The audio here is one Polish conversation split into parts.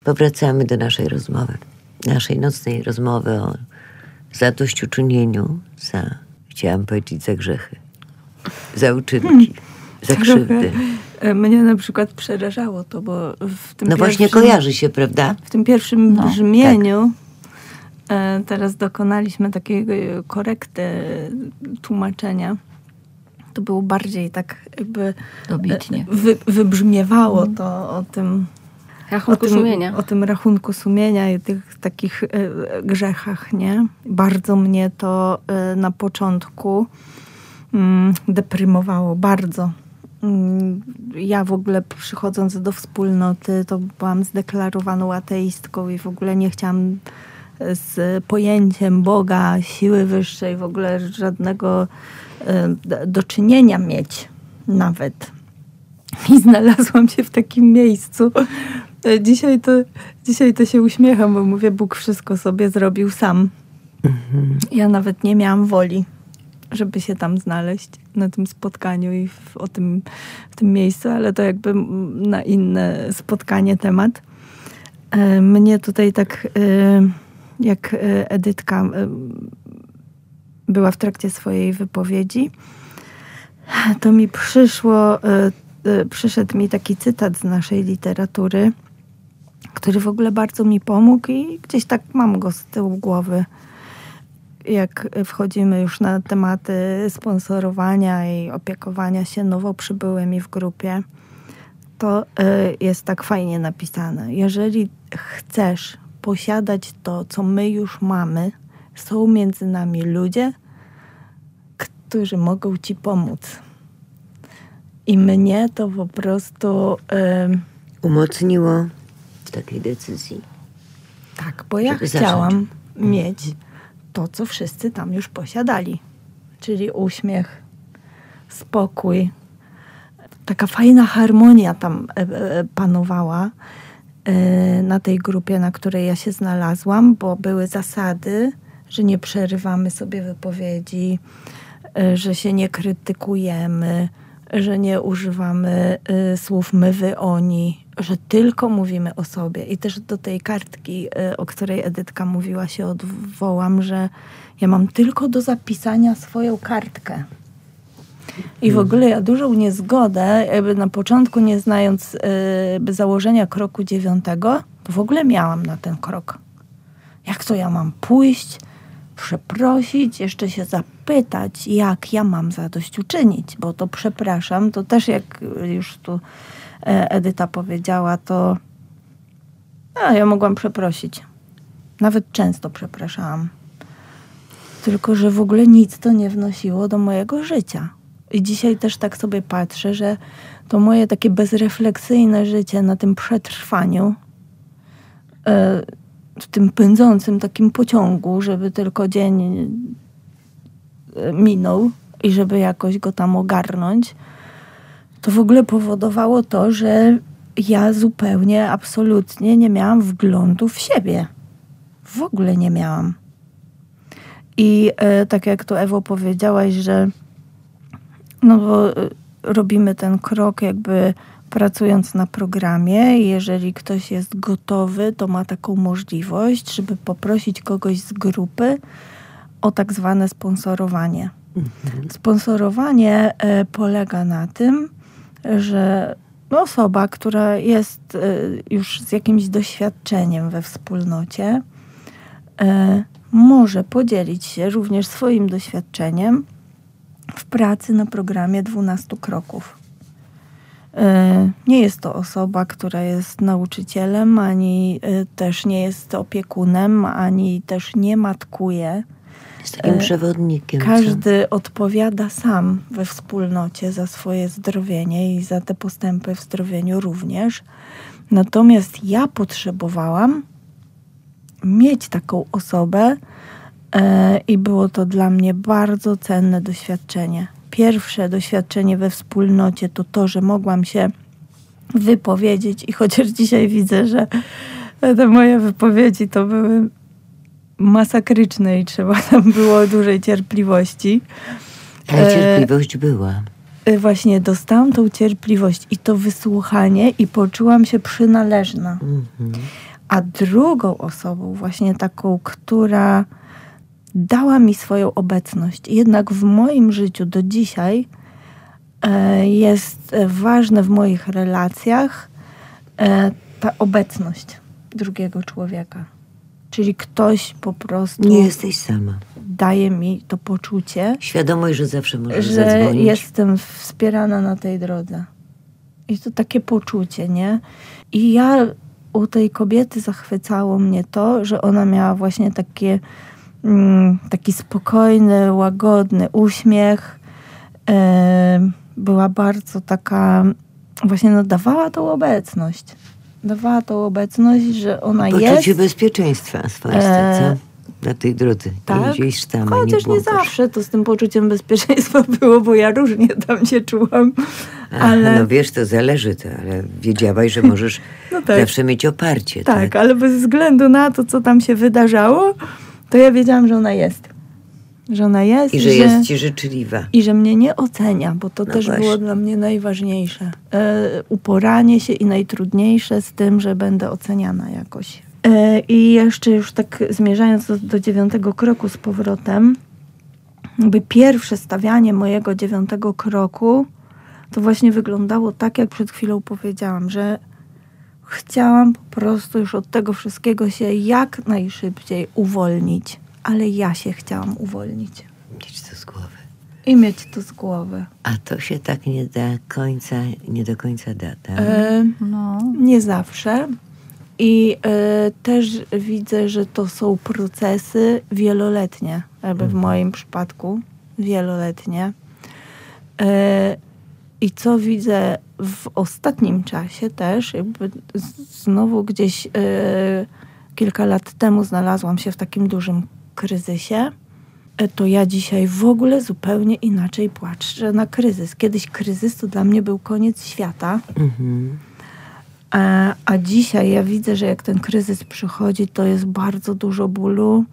Powracamy do naszej nocnej rozmowy o zadośćuczynieniu chciałam powiedzieć, za grzechy, za uczynki, za krzywdy. Mnie na przykład przerażało to, bo w tym właśnie kojarzy się, prawda? W tym pierwszym brzmieniu teraz dokonaliśmy takiej korekty tłumaczenia. To było bardziej tak jakby dobitnie. Wybrzmiewało to o tym rachunku sumienia. O tym rachunku sumienia i tych takich grzechach, nie? Bardzo mnie to na początku deprymowało, bardzo. Ja w ogóle przychodząc do wspólnoty, to byłam zdeklarowaną ateistką i w ogóle nie chciałam z pojęciem Boga, siły wyższej w ogóle żadnego do czynienia mieć nawet. I znalazłam się w takim miejscu. Dzisiaj to się uśmiecham, bo mówię, Bóg wszystko sobie zrobił sam. Ja nawet nie miałam woli, żeby się tam znaleźć na tym spotkaniu i w tym miejscu, ale to jakby na inne spotkanie temat. Mnie tutaj tak, jak Edytka była w trakcie swojej wypowiedzi, to mi przyszedł mi taki cytat z naszej literatury, który w ogóle bardzo mi pomógł i gdzieś tak mam go z tyłu głowy. Jak wchodzimy już na tematy sponsorowania i opiekowania się nowo przybyłymi w grupie, to jest tak fajnie napisane. Jeżeli chcesz posiadać to, co my już mamy, są między nami ludzie, którzy mogą ci pomóc. I mnie to po prostu umocniło w takiej decyzji. Tak, bo ja chciałam mieć to, co wszyscy tam już posiadali. Czyli uśmiech, spokój. Taka fajna harmonia tam panowała na tej grupie, na której ja się znalazłam, bo były zasady, że nie przerywamy sobie wypowiedzi, że się nie krytykujemy, że nie używamy słów my, wy, oni, że tylko mówimy o sobie. I też do tej kartki, o której Edytka mówiła, się odwołam, że ja mam tylko do zapisania swoją kartkę. I w ogóle ja dużą niezgodę, jakby na początku nie znając założenia kroku 9, to w ogóle miałam na ten krok. Jak to ja mam pójść, przeprosić, jeszcze się zapytać, jak ja mam zadośćuczynić, bo to przepraszam, to też jak już tu Edyta powiedziała, to ja mogłam przeprosić. Nawet często przepraszałam. Tylko że w ogóle nic to nie wnosiło do mojego życia. I dzisiaj też tak sobie patrzę, że to moje takie bezrefleksyjne życie na tym przetrwaniu, w tym pędzącym takim pociągu, żeby tylko dzień minął i żeby jakoś go tam ogarnąć, to w ogóle powodowało to, że ja zupełnie, absolutnie nie miałam wglądu w siebie. W ogóle nie miałam. I tak jak to Ewo powiedziałaś, że no bo robimy ten krok jakby pracując na programie. Jeżeli ktoś jest gotowy, to ma taką możliwość, żeby poprosić kogoś z grupy o tak zwane sponsorowanie. Sponsorowanie polega na tym, że osoba, która jest już z jakimś doświadczeniem we wspólnocie, może podzielić się również swoim doświadczeniem w pracy na programie 12 kroków. Nie jest to osoba, która jest nauczycielem, ani też nie jest opiekunem, ani też nie matkuje. Jest takim przewodnikiem. Każdy odpowiada sam we wspólnocie za swoje zdrowienie i za te postępy w zdrowieniu również. Natomiast ja potrzebowałam mieć taką osobę i było to dla mnie bardzo cenne doświadczenie. Pierwsze doświadczenie we wspólnocie to to, że mogłam się wypowiedzieć i chociaż dzisiaj widzę, że te moje wypowiedzi to były masakryczne i trzeba tam było dużej cierpliwości. Ale cierpliwość była. Właśnie dostałam tą cierpliwość i to wysłuchanie i poczułam się przynależna. A drugą osobą, właśnie taką, która dała mi swoją obecność, jednak w moim życiu do dzisiaj jest ważne w moich relacjach ta obecność drugiego człowieka. Czyli ktoś po prostu... Nie jesteś sama. Daje mi to poczucie, Świadomość, że zawsze możesz że zadzwonić. jestem wspierana na tej drodze. I to takie poczucie, nie? I ja u tej kobiety zachwycało mnie to, że ona miała właśnie taki spokojny, łagodny uśmiech. Była bardzo taka, właśnie dawała tą obecność. Dawała tą obecność, że ona jest. Poczucie bezpieczeństwa swoiste, co? Na tej drodze. Tak, Gdzieś tam, chociaż nie zawsze to z tym poczuciem bezpieczeństwa było, bo ja różnie tam się czułam. Ale... No wiesz, to zależy, ale wiedziałaś, że możesz zawsze mieć oparcie. Tak, ale bez względu na to, co tam się wydarzało, to ja wiedziałam, że ona jest. Że ona jest. I że jest ci życzliwa. I że mnie nie ocenia, bo to też było dla mnie najważniejsze. Uporanie się i najtrudniejsze z tym, że będę oceniana jakoś. I jeszcze już tak zmierzając do 9 kroku z powrotem, jakby pierwsze stawianie mojego 9 kroku to właśnie wyglądało tak, jak przed chwilą powiedziałam, że chciałam po prostu już od tego wszystkiego się jak najszybciej uwolnić. Ale ja się chciałam uwolnić. Mieć to z głowy. I mieć to z głowy. A to się tak nie do końca da, tak? Nie zawsze. I też widzę, że to są procesy wieloletnie. Jakby w moim przypadku wieloletnie. I co widzę w ostatnim czasie też, jakby znowu gdzieś kilka lat temu znalazłam się w takim dużym kryzysie, to ja dzisiaj w ogóle zupełnie inaczej patrzę na kryzys. Kiedyś kryzys to dla mnie był koniec świata. A dzisiaj ja widzę, że jak ten kryzys przychodzi, to jest bardzo dużo bólu,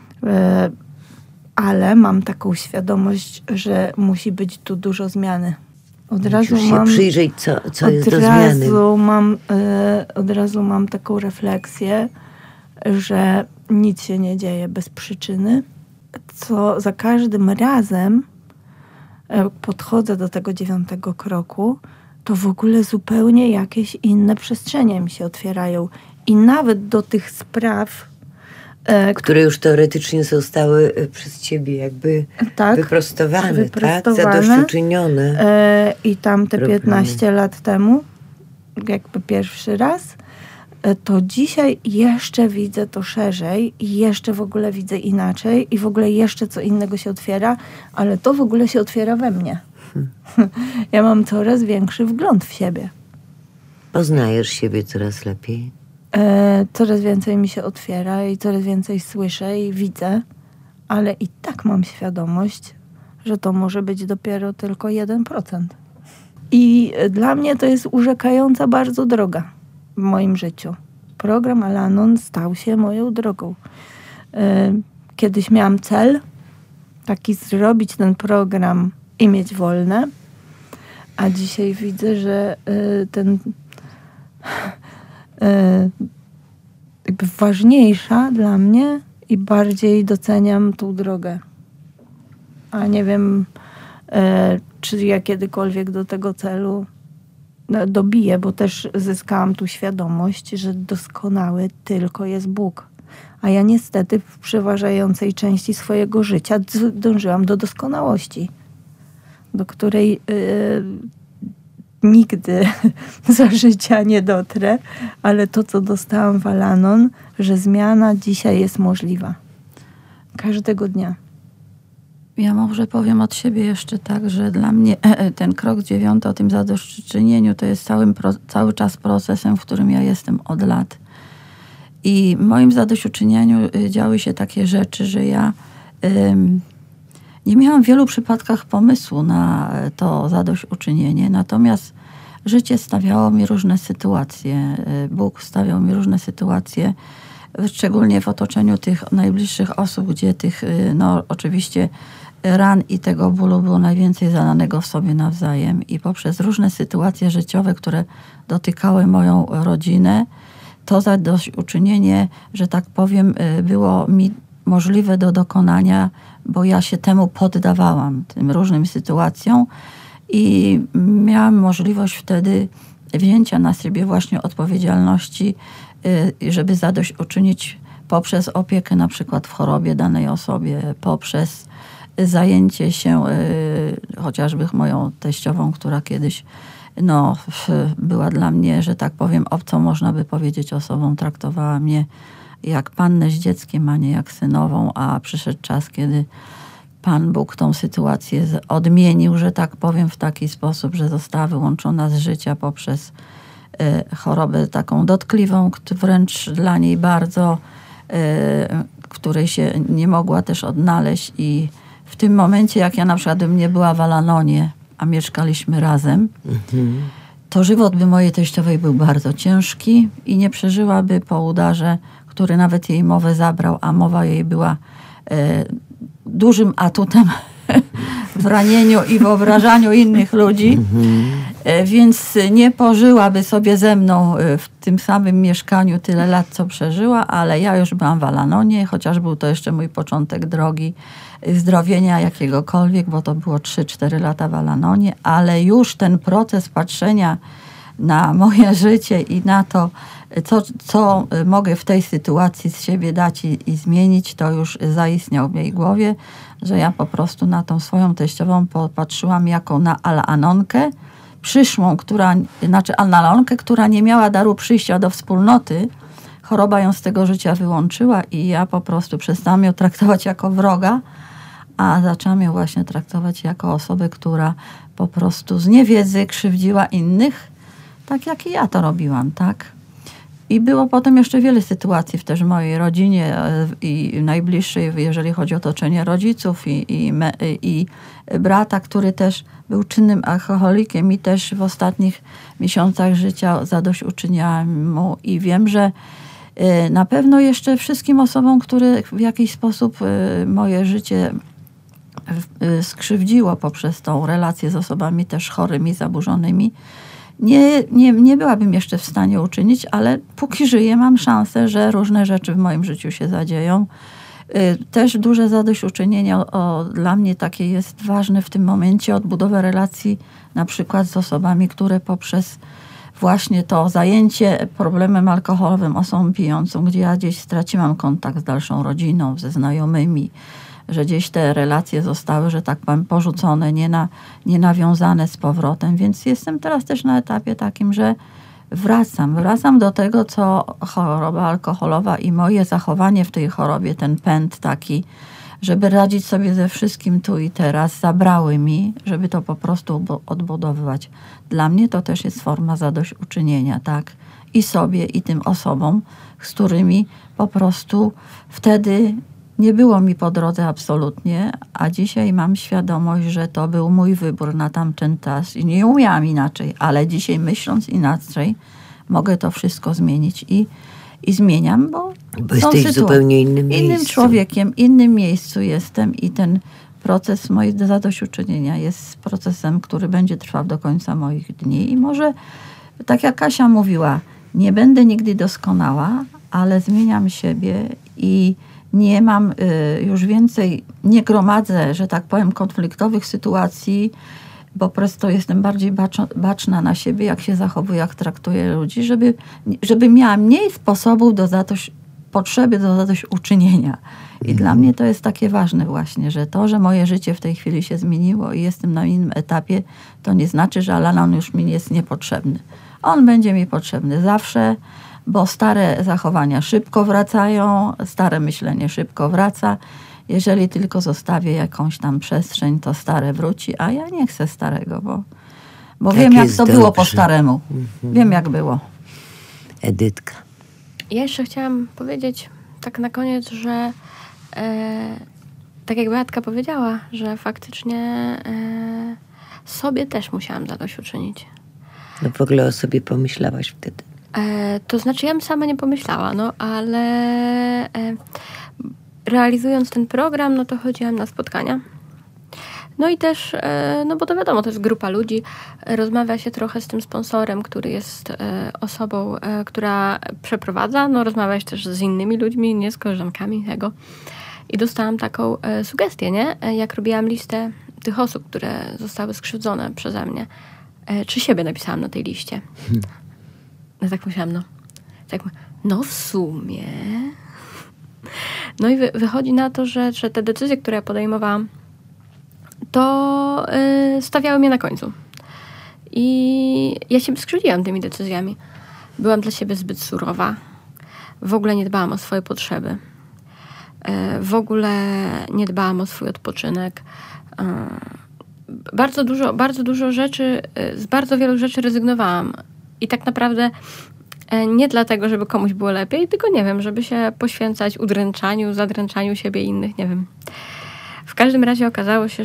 ale mam taką świadomość, że musi być tu dużo zmiany. Od razu się przyjrzeć, co jest do zmiany. Od razu mam taką refleksję, że nic się nie dzieje bez przyczyny. Co za każdym razem podchodzę do tego 9 kroku, to w ogóle zupełnie jakieś inne przestrzenie mi się otwierają. I nawet do tych spraw, które już teoretycznie zostały przez ciebie jakby wyprostowane, tak? Zadośćuczynione. I tam te 15 lat temu, jakby pierwszy raz, to dzisiaj jeszcze widzę to szerzej i jeszcze w ogóle widzę inaczej i w ogóle jeszcze co innego się otwiera, ale to w ogóle się otwiera we mnie. Ja mam coraz większy wgląd w siebie. Poznajesz siebie coraz lepiej? Coraz więcej mi się otwiera i coraz więcej słyszę i widzę, ale i tak mam świadomość, że to może być dopiero tylko 1%. I dla mnie to jest urzekająca bardzo droga w moim życiu. Program Al-Anon stał się moją drogą. Kiedyś miałam cel taki zrobić ten program i mieć wolne, a dzisiaj widzę, że jakby ważniejsza dla mnie i bardziej doceniam tą drogę. A nie wiem, czy ja kiedykolwiek do tego celu dobiję, bo też zyskałam tu świadomość, że doskonały tylko jest Bóg. A ja niestety w przeważającej części swojego życia dążyłam do doskonałości, do której nigdy za życia nie dotrę, ale to, co dostałam w Al-Anon, że zmiana dzisiaj jest możliwa. Każdego dnia. Ja może powiem od siebie jeszcze tak, że dla mnie ten krok 9 o tym zadośćuczynieniu to jest cały czas procesem, w którym ja jestem od lat. I w moim zadośćuczynieniu działy się takie rzeczy, że ja nie miałam w wielu przypadkach pomysłu na to zadośćuczynienie, natomiast życie stawiało mi różne sytuacje. Bóg stawiał mi różne sytuacje, szczególnie w otoczeniu tych najbliższych osób, gdzie tych, oczywiście ran i tego bólu było najwięcej zalanego w sobie nawzajem. I poprzez różne sytuacje życiowe, które dotykały moją rodzinę, to zadośćuczynienie, że tak powiem, było mi możliwe do dokonania, bo ja się temu poddawałam, tym różnym sytuacjom i miałam możliwość wtedy wzięcia na siebie właśnie odpowiedzialności, żeby zadośćuczynić poprzez opiekę na przykład w chorobie danej osobie, poprzez zajęcie się chociażby moją teściową, która kiedyś była dla mnie, że tak powiem, obcą, można by powiedzieć, osobą, traktowała mnie jak pannę z dzieckiem, a nie jak synową, a przyszedł czas, kiedy Pan Bóg tą sytuację odmienił, że tak powiem, w taki sposób, że została wyłączona z życia poprzez chorobę taką dotkliwą, wręcz dla niej bardzo, której się nie mogła też odnaleźć. I w tym momencie, jak ja na przykład bym nie była w Al-Anonie, a mieszkaliśmy razem, to żywot by mojej teściowej był bardzo ciężki i nie przeżyłaby po udarze, który nawet jej mowę zabrał, a mowa jej była dużym atutem w ranieniu i wyobrażaniu innych ludzi, więc nie pożyłaby sobie ze mną w tym samym mieszkaniu tyle lat, co przeżyła, ale ja już byłam w Al-Anonie, chociaż był to jeszcze mój początek drogi zdrowienia jakiegokolwiek, bo to było 3-4 lata w Al-Anonie, ale już ten proces patrzenia na moje życie i na to, co mogę w tej sytuacji z siebie dać i zmienić, to już zaistniał w mojej głowie, że ja po prostu na tą swoją teściową popatrzyłam jako na Al-Anonkę przyszłą, Al-Anonkę, która nie miała daru przyjścia do wspólnoty. Choroba ją z tego życia wyłączyła i ja po prostu przestałam ją traktować jako wroga, a zaczęłam ją właśnie traktować jako osobę, która po prostu z niewiedzy krzywdziła innych, tak jak i ja to robiłam, tak? I było potem jeszcze wiele sytuacji też w mojej rodzinie i najbliższej, jeżeli chodzi o otoczenie rodziców i brata, który też był czynnym alkoholikiem i też w ostatnich miesiącach życia zadośćuczyniałam mu i wiem, że na pewno jeszcze wszystkim osobom, które w jakiś sposób moje życie skrzywdziło poprzez tą relację z osobami też chorymi, zaburzonymi, nie byłabym jeszcze w stanie uczynić, ale póki żyję, mam szansę, że różne rzeczy w moim życiu się zadzieją. Też duże zadośćuczynienie dla mnie takie jest ważne w tym momencie, odbudowę relacji na przykład z osobami, które poprzez właśnie to zajęcie problemem alkoholowym, osobą pijącą, gdzie ja gdzieś straciłam kontakt z dalszą rodziną, ze znajomymi, że gdzieś te relacje zostały, że tak powiem, porzucone, nie nawiązane z powrotem. Więc jestem teraz też na etapie takim, że wracam do tego, co choroba alkoholowa i moje zachowanie w tej chorobie, ten pęd taki, żeby radzić sobie ze wszystkim tu i teraz, zabrały mi, żeby to po prostu odbudowywać. Dla mnie to też jest forma zadośćuczynienia, tak? I sobie, i tym osobom, z którymi po prostu wtedy nie było mi po drodze absolutnie, a dzisiaj mam świadomość, że to był mój wybór na tamten czas i nie umiałam inaczej, ale dzisiaj myśląc inaczej, mogę to wszystko zmienić i zmieniam, bo jesteś w zupełnie innym miejscu. Innym człowiekiem, innym miejscu jestem i ten proces mojego zadośćuczynienia jest procesem, który będzie trwał do końca moich dni i może, tak jak Kasia mówiła, nie będę nigdy doskonała, ale zmieniam siebie i nie mam już więcej, nie gromadzę, że tak powiem, konfliktowych sytuacji, bo po prostu jestem bardziej baczna na siebie, jak się zachowuję, jak traktuję ludzi, żeby miała mniej sposobów potrzeby do zadośćuczynienia. I dla mnie to jest takie ważne właśnie, że to, że moje życie w tej chwili się zmieniło i jestem na innym etapie, to nie znaczy, że Al-Anon już mi jest niepotrzebny. On będzie mi potrzebny zawsze, bo stare zachowania szybko wracają, stare myślenie szybko wraca. Jeżeli tylko zostawię jakąś tam przestrzeń, to stare wróci, a ja nie chcę starego, bo wiem, jak to było po staremu. Wiem, jak było. Edytka. Ja jeszcze chciałam powiedzieć tak na koniec, że tak jak Beatka powiedziała, że faktycznie sobie też musiałam zadośćuczynić. No w ogóle o sobie pomyślałaś wtedy? To znaczy ja bym sama nie pomyślała, no ale realizując ten program, no to chodziłam na spotkania. No i też, no bo to wiadomo, to jest grupa ludzi, rozmawia się trochę z tym sponsorem, który jest osobą, która przeprowadza, no rozmawia się też z innymi ludźmi, nie z koleżankami tego. I dostałam taką sugestię, nie? Jak robiłam listę tych osób, które zostały skrzywdzone przeze mnie, czy siebie napisałam na tej liście. No tak myślałam, no w sumie. No i wychodzi na to, że te decyzje, które ja podejmowałam, to stawiały mnie na końcu. I ja się skrzywdziłam tymi decyzjami. Byłam dla siebie zbyt surowa. W ogóle nie dbałam o swoje potrzeby. W ogóle nie dbałam o swój odpoczynek. Bardzo dużo rzeczy, z bardzo wielu rzeczy rezygnowałam. I tak naprawdę nie dlatego, żeby komuś było lepiej, tylko nie wiem, żeby się poświęcać udręczaniu, zadręczaniu siebie i innych, nie wiem. W każdym razie okazało się,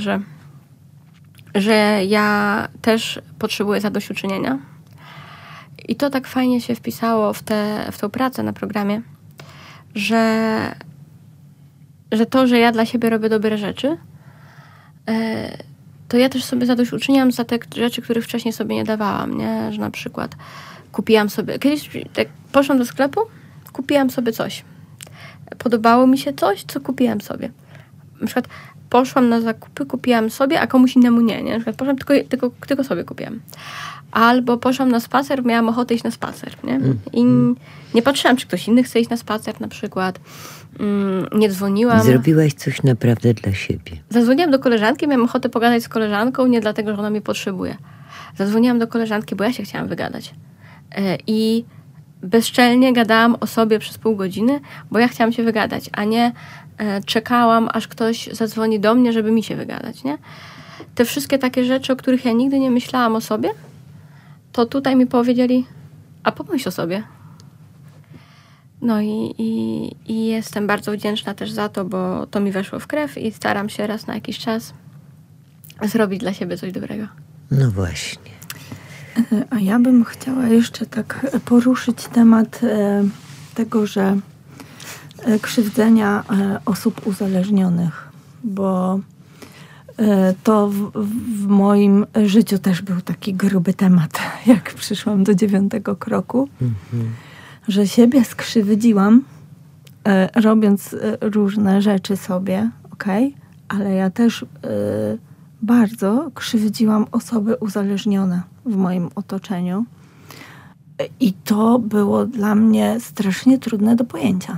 że ja też potrzebuję zadośćuczynienia. I to tak fajnie się wpisało w tą pracę na programie, że to, że ja dla siebie robię dobre rzeczy, to ja też sobie zadośćuczyniam za te rzeczy, których wcześniej sobie nie dawałam, nie? Że na przykład kupiłam sobie, kiedyś tak poszłam do sklepu, kupiłam sobie coś. Podobało mi się coś, co kupiłam sobie. Na przykład poszłam na zakupy, kupiłam sobie, a komuś innemu nie. Na przykład poszłam, tylko sobie kupiłam. Albo poszłam na spacer, miałam ochotę iść na spacer, nie? I nie patrzyłam, czy ktoś inny chce iść na spacer na przykład. Nie dzwoniłam. Zrobiłaś coś naprawdę dla siebie. Zadzwoniłam do koleżanki, miałam ochotę pogadać z koleżanką, nie dlatego, że ona mnie potrzebuje. Zadzwoniłam do koleżanki, bo ja się chciałam wygadać. I bezczelnie gadałam o sobie przez pół godziny, bo ja chciałam się wygadać, a nie czekałam, aż ktoś zadzwoni do mnie, żeby mi się wygadać, nie? Te wszystkie takie rzeczy, o których ja nigdy nie myślałam o sobie, to tutaj mi powiedzieli, a pomyśl o sobie. No i jestem bardzo wdzięczna też za to, bo to mi weszło w krew i staram się raz na jakiś czas zrobić dla siebie coś dobrego. No właśnie. A ja bym chciała jeszcze tak poruszyć temat tego, że krzywdzenia osób uzależnionych, bo to w moim życiu też był taki gruby temat, jak przyszłam do 9. kroku, że siebie skrzywdziłam, robiąc różne rzeczy sobie, okej, ale ja też bardzo krzywdziłam osoby uzależnione w moim otoczeniu. I to było dla mnie strasznie trudne do pojęcia.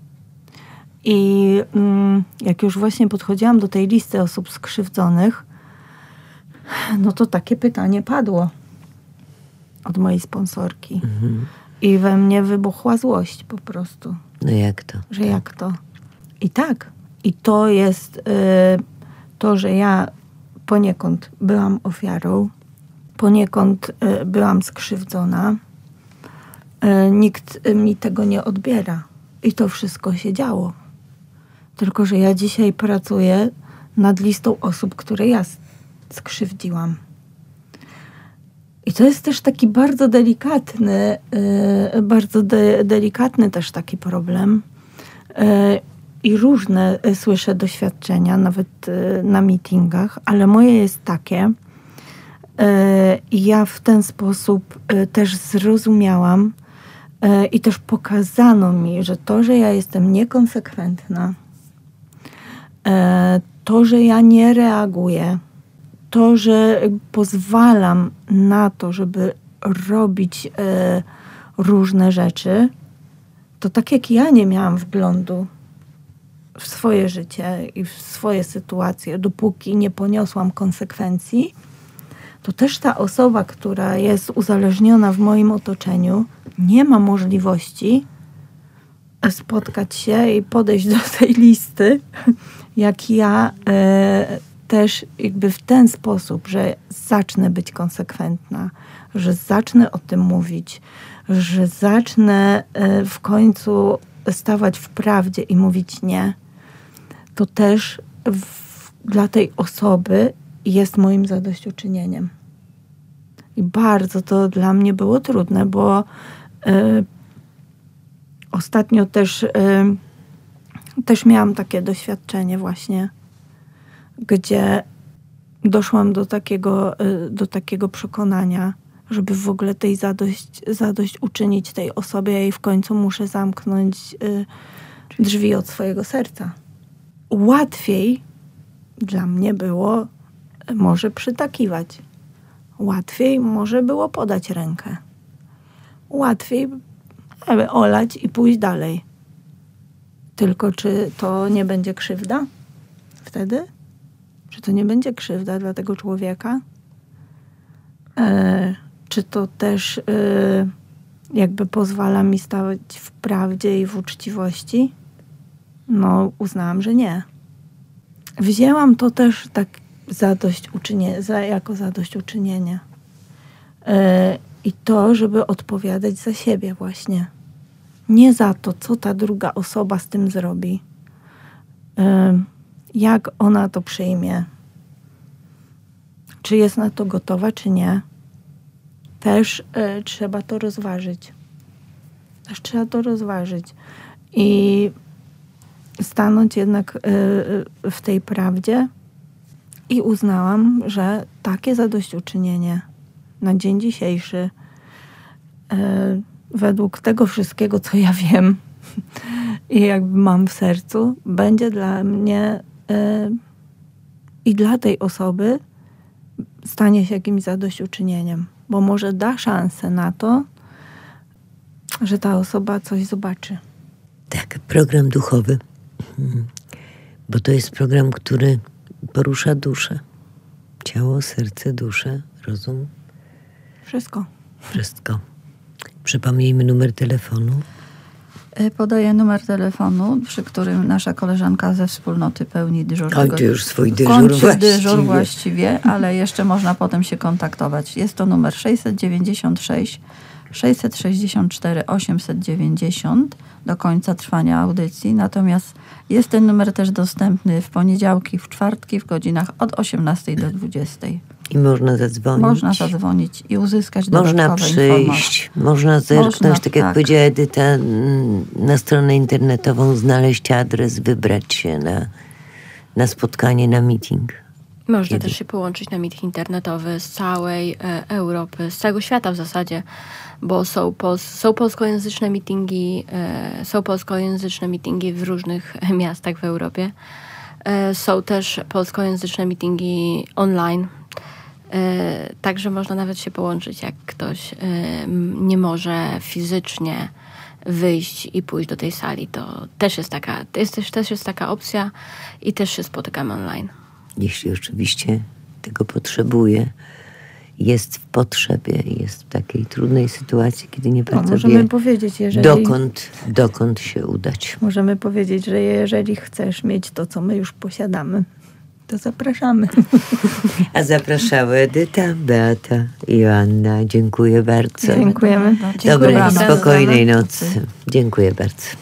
I jak już właśnie podchodziłam do tej listy osób skrzywdzonych, no to takie pytanie padło od mojej sponsorki. I we mnie wybuchła złość po prostu. No jak to? Że jak to? I tak. I to jest to, że ja poniekąd byłam ofiarą, poniekąd byłam skrzywdzona. Nikt mi tego nie odbiera. I to wszystko się działo. Tylko że ja dzisiaj pracuję nad listą osób, które ja skrzywdziłam. I to jest też taki bardzo delikatny, delikatny też taki problem. I różne słyszę doświadczenia, nawet na meetingach, ale moje jest takie, i ja w ten sposób też zrozumiałam i też pokazano mi, że to, że ja jestem niekonsekwentna, to, że ja nie reaguję, to, że pozwalam na to, żeby robić różne rzeczy, to tak jak ja nie miałam wglądu w swoje życie i w swoje sytuacje, dopóki nie poniosłam konsekwencji, to też ta osoba, która jest uzależniona w moim otoczeniu, nie ma możliwości spotkać się i podejść do tej listy, jak ja też jakby w ten sposób, że zacznę być konsekwentna, że zacznę o tym mówić, że zacznę w końcu stawać w prawdzie i mówić nie, to też dla tej osoby jest moim zadośćuczynieniem. I bardzo to dla mnie było trudne, bo ostatnio też miałam takie doświadczenie właśnie, gdzie doszłam do takiego przekonania, żeby w ogóle tej zadość uczynić tej osobie, ja jej w końcu muszę zamknąć drzwi od swojego serca. Łatwiej dla mnie było może przytakiwać. Łatwiej może było podać rękę. Łatwiej olać i pójść dalej. Tylko czy to nie będzie krzywda wtedy? Czy to nie będzie krzywda dla tego człowieka? Czy to też jakby pozwala mi stać w prawdzie i w uczciwości? No, uznałam, że nie. Wzięłam to też tak jako zadośćuczynienie. I to, żeby odpowiadać za siebie właśnie. Nie za to, co ta druga osoba z tym zrobi. Jak ona to przyjmie. Czy jest na to gotowa, czy nie. Też trzeba to rozważyć. I stanąć jednak w tej prawdzie. I uznałam, że takie zadośćuczynienie na dzień dzisiejszy według tego wszystkiego, co ja wiem i jakby mam w sercu, będzie dla mnie i dla tej osoby stanie się jakimś zadośćuczynieniem. Bo może da szansę na to, że ta osoba coś zobaczy. Tak, program duchowy. Bo to jest program, który porusza duszę. Ciało, serce, duszę, rozum. Wszystko. Przypomnijmy numer telefonu. Podaję numer telefonu, przy którym nasza koleżanka ze wspólnoty pełni dyżur. Kończy już swój dyżur właściwie, ale jeszcze można potem się kontaktować. Jest to numer 696 664 890 do końca trwania audycji. Natomiast jest ten numer też dostępny w poniedziałki, w czwartki, w godzinach od 18 do 20. I można zadzwonić. Można zadzwonić i uzyskać dodatkowe informacje. Można przyjść, można zerknąć, tak jak powiedziała Edyta, na stronę internetową, znaleźć adres, wybrać się na spotkanie, na meeting. Można też się połączyć na meeting internetowy z całej Europy, z całego świata w zasadzie, bo są polskojęzyczne meetingi w różnych miastach w Europie. Są też polskojęzyczne meetingi online. Także można nawet się połączyć, jak ktoś nie może fizycznie wyjść i pójść do tej sali. To też jest taka opcja i też się spotykamy online. Jeśli oczywiście tego potrzebuje, jest w potrzebie, jest w takiej trudnej sytuacji, kiedy nie bardzo wie, powiedzieć, dokąd się udać. Możemy powiedzieć, że jeżeli chcesz mieć to, co my już posiadamy, to zapraszamy. A zapraszały Edyta, Beata i Joanna. Dziękuję bardzo. Dziękujemy. Dobrej, spokojnej nocy. Dziękuję bardzo.